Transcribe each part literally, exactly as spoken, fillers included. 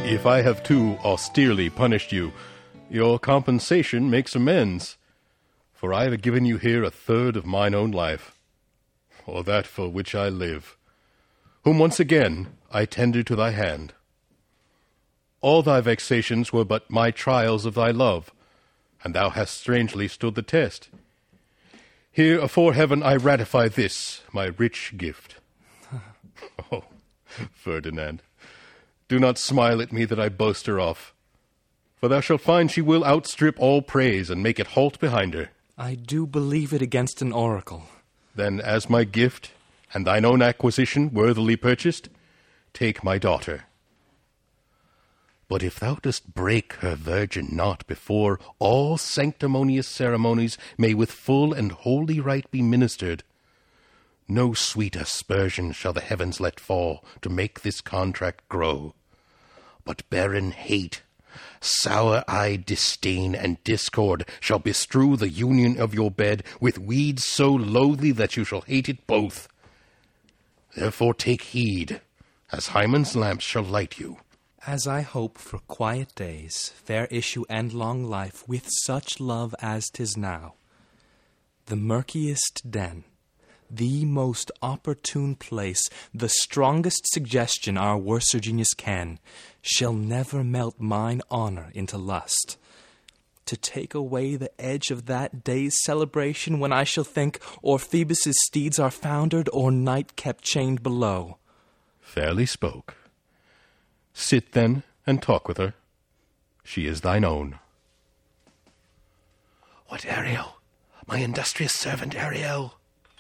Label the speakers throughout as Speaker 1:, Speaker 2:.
Speaker 1: If I have too austerely punished you, your compensation makes amends. For I have given you here a third of mine own life, or that for which I live, whom once again I tender to thy hand. All thy vexations were but my trials of thy love, and thou hast strangely stood the test. Here afore heaven I ratify this, my rich gift. Oh, Ferdinand, do not smile at me that I boast her off, for thou shalt find she will outstrip all praise and make it halt behind her.
Speaker 2: I do believe it against an oracle.
Speaker 1: Then, as my gift, and thine own acquisition worthily purchased, take my daughter. But if thou dost break her virgin knot before all sanctimonious ceremonies may with full and holy rite be ministered, no sweet aspersion shall the heavens let fall to make this contract grow, but barren hate, sour-eyed disdain, and discord shall bestrew the union of your bed with weeds so loathly that you shall hate it both. Therefore take heed, as Hymen's lamps shall light you.
Speaker 2: As I hope for quiet days, fair issue, and long life, with such love as 'tis now, the murkiest den, the most opportune place, the strongest suggestion our worser genius can, shall never melt mine honor into lust, to take away the edge of that day's celebration when I shall think or Phoebus' steeds are foundered or night kept chained below.
Speaker 1: Fairly spoke. Sit then and talk with her. She is thine own. What, Ariel? My industrious servant Ariel?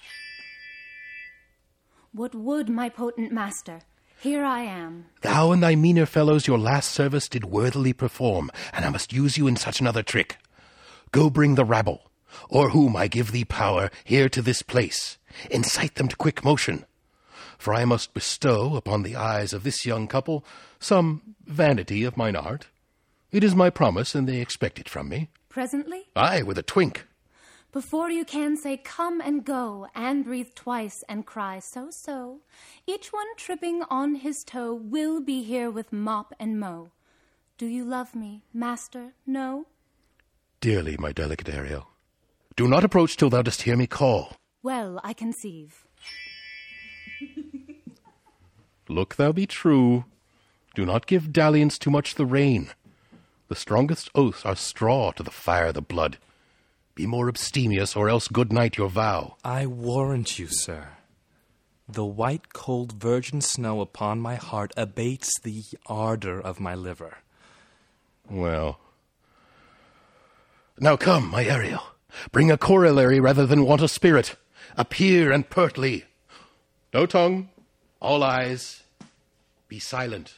Speaker 3: What would my potent master? Here I am.
Speaker 1: Thou and thy meaner fellows your last service did worthily perform, and I must use you in such another trick. Go bring the rabble, o'er whom I give thee power, here to this place. Incite them to quick motion. For I must bestow upon the eyes of this young couple some vanity of mine art. It is my promise, and they expect it from me.
Speaker 3: Presently?
Speaker 1: Aye, with a twink.
Speaker 3: Before you can say come and go, and breathe twice and cry so so, each one tripping on his toe will be here with mop and mow. Do you love me, master? No?
Speaker 1: Dearly, my delicate Ariel. Do not approach till thou dost hear me call.
Speaker 3: Well, I conceive.
Speaker 1: Look thou be true. Do not give dalliance too much the rein. The strongest oaths are straw to the fire the blood. Be more abstemious, or else good night your vow.
Speaker 2: I warrant you, sir. The white cold virgin snow upon my heart abates the ardor of my liver.
Speaker 1: Well. Now come, my Ariel. Bring a corollary rather than want a spirit. Appear and pertly. No tongue, all eyes. Be silent.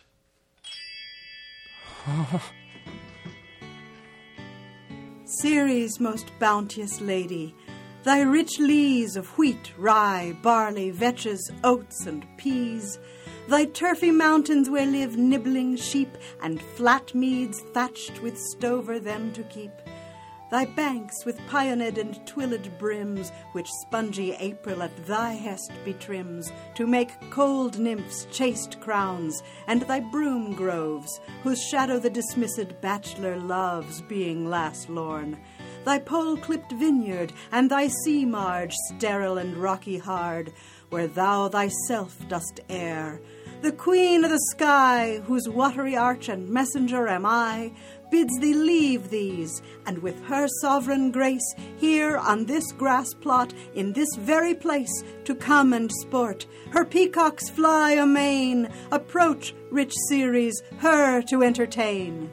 Speaker 4: Ceres, most bounteous lady, thy rich lees of wheat, rye, barley, vetches, oats, and peas, thy turfy mountains where live nibbling sheep, and flat meads thatched with stover them to keep, thy banks with pioned and twilled brims, which spongy April at thy hest betrims, to make cold nymphs chaste crowns, and thy broom groves, whose shadow the dismissed bachelor loves, being last lorn, thy pole-clipped vineyard, and thy sea marge, sterile and rocky hard, where thou thyself dost err, the queen of the sky, whose watery arch and messenger am I, bids thee leave these, and with her sovereign grace, here on this grass plot, in this very place, to come and sport. Her peacocks fly amain. Approach, rich Ceres, her to entertain.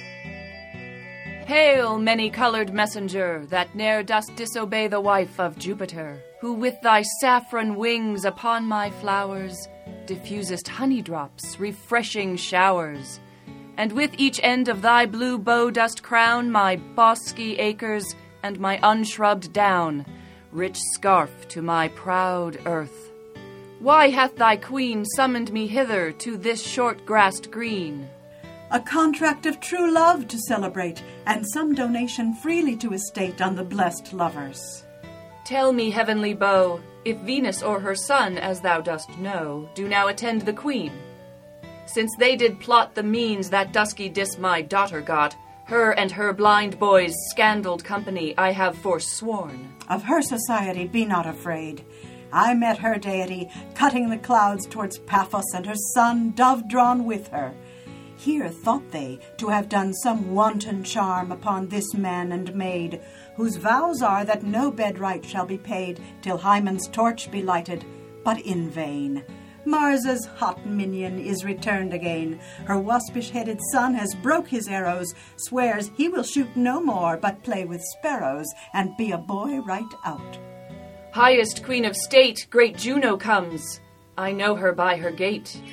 Speaker 5: Hail, many-colored messenger, that ne'er dost disobey the wife of Jupiter, who with thy saffron wings upon my flowers diffusest honey drops, refreshing showers, and with each end of thy blue bow dost crown my bosky acres and my unshrubbed down, rich scarf to my proud earth. Why hath thy queen summoned me hither to this short-grassed green?
Speaker 4: A contract of true love to celebrate, and some donation freely to estate on the blessed lovers.
Speaker 5: Tell me, heavenly bow, if Venus or her son, as thou dost know, do now attend the queen. since they did plot the means that dusky dis my daughter got. Her and her blind boys' scandaled company I have forsworn.
Speaker 4: Of her society be not afraid. I met her deity cutting the clouds towards Paphos, and her son dove-drawn with her. Here thought they to have done some wanton charm upon this man and maid, whose vows are that no bedright shall be paid till Hymen's torch be lighted, but in vain. Marsa's hot minion is returned again. Her waspish-headed son has broke his arrows, swears he will shoot no more, but play with sparrows, and be a boy right out.
Speaker 5: Highest queen of state, great Juno comes. I know her by her gait.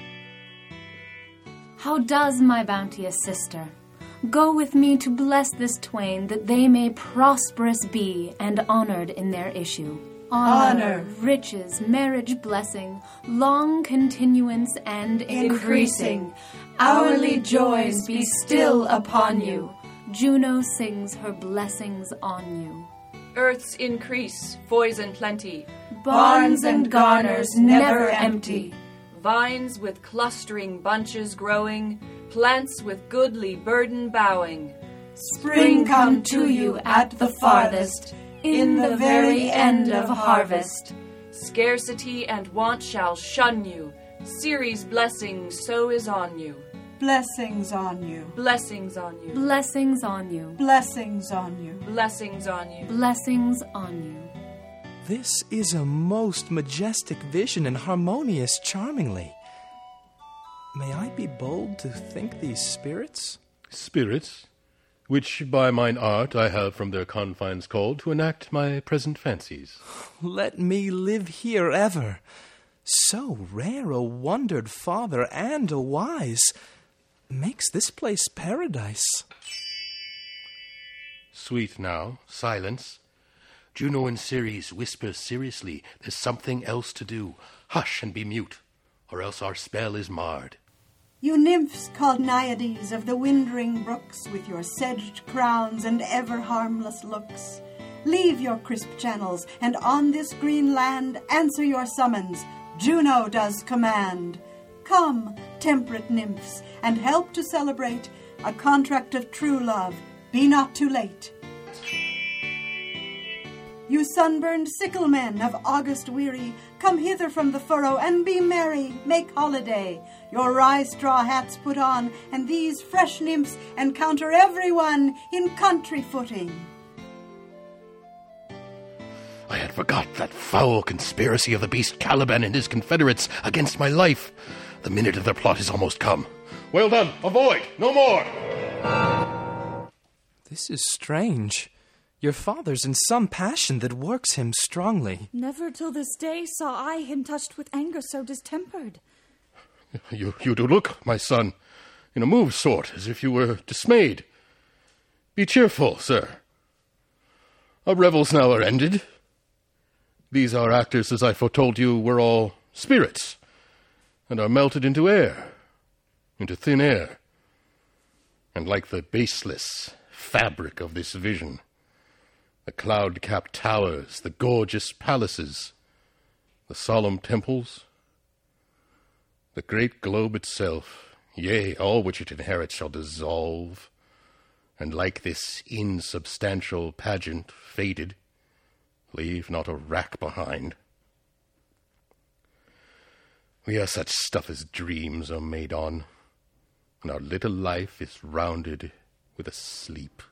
Speaker 3: How does my bounteous sister? Go with me to bless this twain, that they may prosperous be, and honored in their issue. Honor, riches, marriage blessing, long continuance and increasing. Hourly joys be still upon you. Juno sings her blessings on you.
Speaker 5: Earth's increase, foison plenty.
Speaker 3: Barns and garners never empty.
Speaker 5: Vines with clustering bunches growing, plants with goodly burden bowing.
Speaker 3: Spring come to you at the farthest, in the very end of harvest.
Speaker 5: Scarcity and want shall shun you. Ceres' blessing so is on you.
Speaker 4: Blessings on you.
Speaker 5: Blessings on you.
Speaker 3: Blessings on you.
Speaker 4: Blessings on you.
Speaker 5: Blessings on you.
Speaker 3: Blessings on you.
Speaker 2: This is a most majestic vision and harmonious charmingly. May I be bold to think these spirits?
Speaker 1: Spirits, which by mine art I have from their confines called to enact my present fancies.
Speaker 2: Let me live here ever. So rare a wondered father and a wise makes this place paradise.
Speaker 1: Sweet now, silence. Juno and Ceres whisper seriously, there's something else to do. Hush and be mute, or else our spell is marred.
Speaker 4: You nymphs called Naiades of the windring brooks, with your sedged crowns and ever harmless looks, leave your crisp channels, and on this green land answer your summons. Juno does command. Come, temperate nymphs, and help to celebrate a contract of true love. Be not too late. You sunburned sickle men of August weary, come hither from the furrow and be merry, make holiday. Your rye straw hats put on, and these fresh nymphs encounter everyone in country footing.
Speaker 1: I had forgot that foul conspiracy of the beast Caliban and his confederates against my life. The minute of their plot is almost come. Well done, avoid, no more!
Speaker 2: This is strange. Your father's in some passion that works him strongly.
Speaker 6: Never till this day saw I him touched with anger so distempered.
Speaker 1: You, you do look, my son, in a moved sort, as if you were dismayed. Be cheerful, sir. Our revels now are ended. These our actors, as I foretold you, were all spirits, and are melted into air, into thin air, and like the baseless fabric of this vision, the cloud-capped towers, the gorgeous palaces, the solemn temples, the great globe itself, yea, all which it inherits shall dissolve, and like this insubstantial pageant faded, leave not a rack behind. We are such stuff as dreams are made on, and our little life is rounded with a sleep.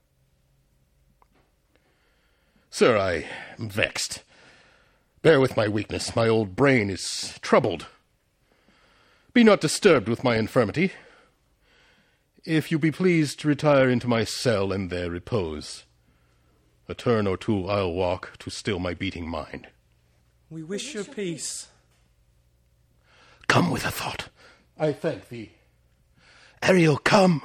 Speaker 1: Sir, I am vexed. Bear with my weakness. My old brain is troubled. Be not disturbed with my infirmity. If you be pleased to retire into my cell and there repose, a turn or two I'll walk to still my beating mind.
Speaker 2: We wish your peace.
Speaker 1: Come with a thought. I thank thee. Ariel, come.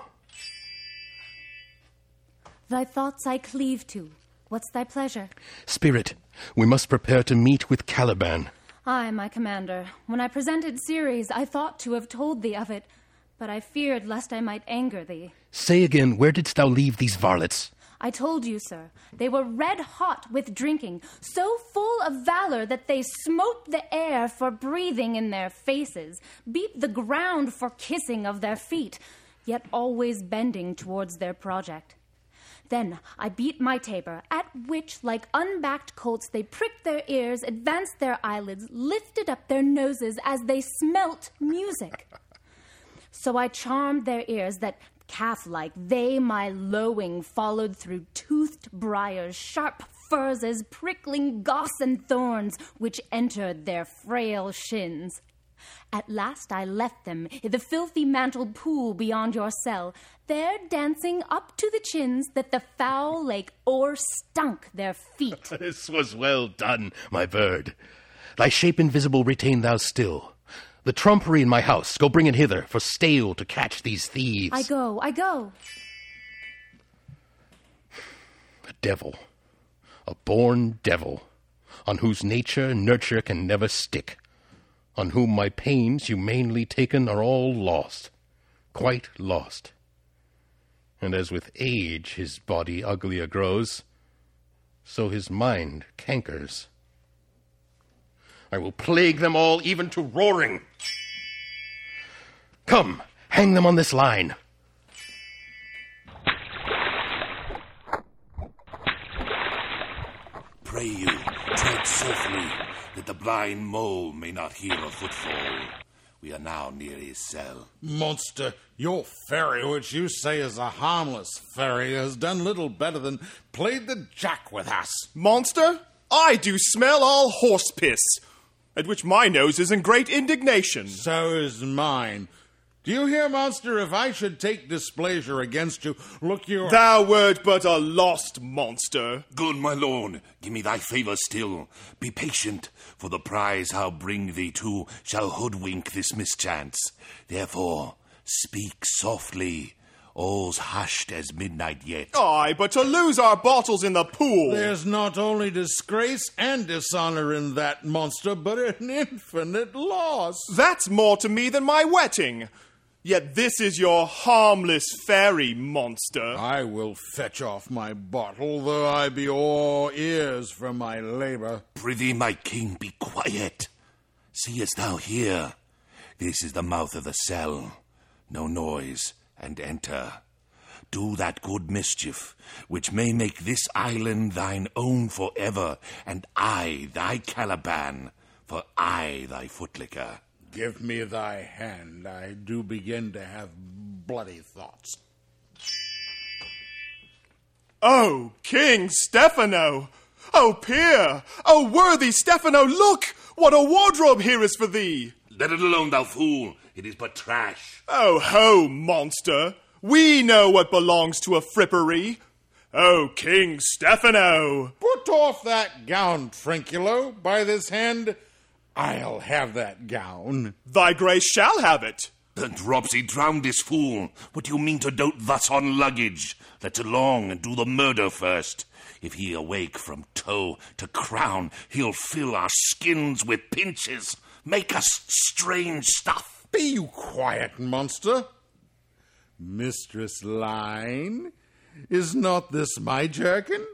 Speaker 3: Thy thoughts I cleave to. What's thy pleasure?
Speaker 1: Spirit, we must prepare to meet with Caliban.
Speaker 3: Aye, my commander. When I presented Ceres, I thought to have told thee of it, but I feared lest I might anger thee.
Speaker 1: Say again, where didst thou leave these varlets?
Speaker 3: I told you, sir, they were red hot with drinking, so full of valor that they smote the air for breathing in their faces, beat the ground for kissing of their feet, yet always bending towards their project. Then I beat my tabor, at which, like unbacked colts, they pricked their ears, advanced their eyelids, lifted up their noses as they smelt music. So I charmed their ears that, calf-like, they my lowing followed through toothed briars, sharp furs as prickling goss and thorns, which entered their frail shins. At last I left them in the filthy mantled pool beyond your cell, there dancing up to the chins that the foul lake o'erstunk their feet.
Speaker 1: This was well done, my bird. Thy shape invisible retain thou still. The trumpery in my house, go bring it hither, for stale to catch these thieves.
Speaker 3: I go, I go.
Speaker 1: A devil, a born devil, on whose nature nurture can never stick, on whom my pains humanely taken are all lost, quite lost. And as with age his body uglier grows, so his mind cankers. I will plague them all even to roaring. Come, hang them on this line.
Speaker 7: Pray you, tread softly, that the blind mole may not hear a footfall. We are now near his cell.
Speaker 8: Monster, your fairy, which you say is a harmless fairy, has done little better than played the jack with us.
Speaker 9: Monster, I do smell all horse piss, at which my nose is in great indignation.
Speaker 8: So is mine. Do you hear, monster? If I should take displeasure against you, look you...
Speaker 9: Thou wert but a lost monster.
Speaker 7: Good, my lord, give me thy favour still. Be patient, for the prize I'll bring thee to shall hoodwink this mischance. Therefore, speak softly. All's hushed as midnight yet.
Speaker 9: Aye, but to lose our bottles in the pool.
Speaker 8: There's not only disgrace and dishonor in that, monster, but an infinite loss.
Speaker 9: That's more to me than my wetting. Yet this is your harmless fairy, monster.
Speaker 8: I will fetch off my bottle, though I be all ears from my labour.
Speaker 7: Prithee, my king, be quiet. Seest thou here? This is the mouth of the cell. No noise, and enter. Do that good mischief, which may make this island thine own forever, and I thy Caliban, for I thy footlicker.
Speaker 8: Give me thy hand. I do begin to have bloody thoughts.
Speaker 9: Oh, King Stephano! Oh, peer! Oh, worthy Stephano, look! What a wardrobe here is for thee!
Speaker 7: Let it alone, thou fool. It is but trash.
Speaker 9: Oh, ho, monster! We know what belongs to a frippery. Oh, King Stephano!
Speaker 8: Put off that gown, Trinculo. By this hand, I'll have that gown.
Speaker 9: Thy grace shall have it.
Speaker 7: Then Dropsy, drown this fool. What do you mean to dote thus on luggage? Let's along and do the murder first. If he awake from toe to crown, he'll fill our skins with pinches, make us strange stuff.
Speaker 8: Be you quiet, monster. Mistress Line, is not this my jerkin?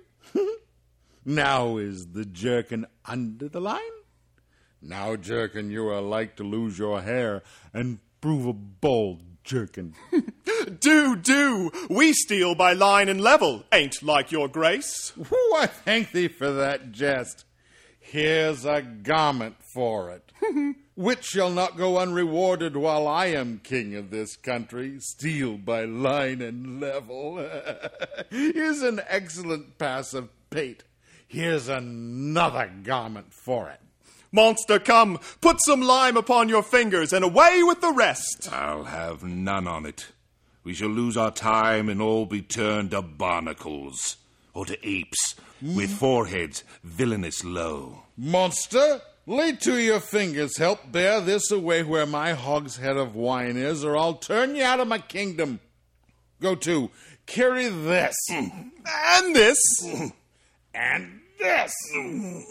Speaker 8: Now is the jerkin under the line? Now, jerkin, you are like to lose your hair and prove a bald jerkin.
Speaker 9: Do, do! We steal by line and level, ain't like your grace.
Speaker 8: Ooh, I thank thee for that jest. Here's a garment for it, which shall not go unrewarded while I am king of this country. Steal by line and level. Here's an excellent pass of pate. Here's another garment for it.
Speaker 9: Monster, come, put some lime upon your fingers, and away with the rest.
Speaker 7: I'll have none on it. We shall lose our time and all be turned to barnacles, or to apes, mm. with foreheads villainous low.
Speaker 8: Monster, lay to your fingers, help bear this away where my hogshead of wine is, or I'll turn you out of my kingdom. Go to, carry this.
Speaker 9: Mm. And this.
Speaker 8: Mm. And this. Mm.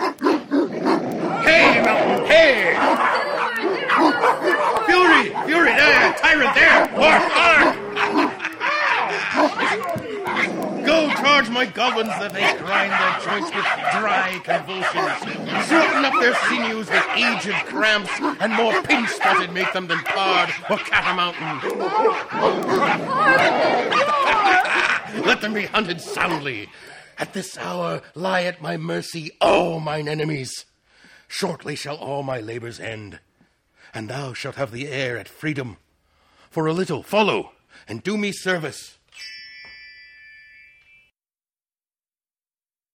Speaker 1: Hey, Mountain, hey! Fury, Fury, my governs that they grind their joints with dry convulsions, shorten up their sinews with aged cramps, and more pink-spotted make them than pard or catamountain. Let them be hunted soundly. At this hour lie at my mercy all mine enemies. Shortly shall all my labours end, and thou shalt have the air at freedom. For a little follow, and do me service.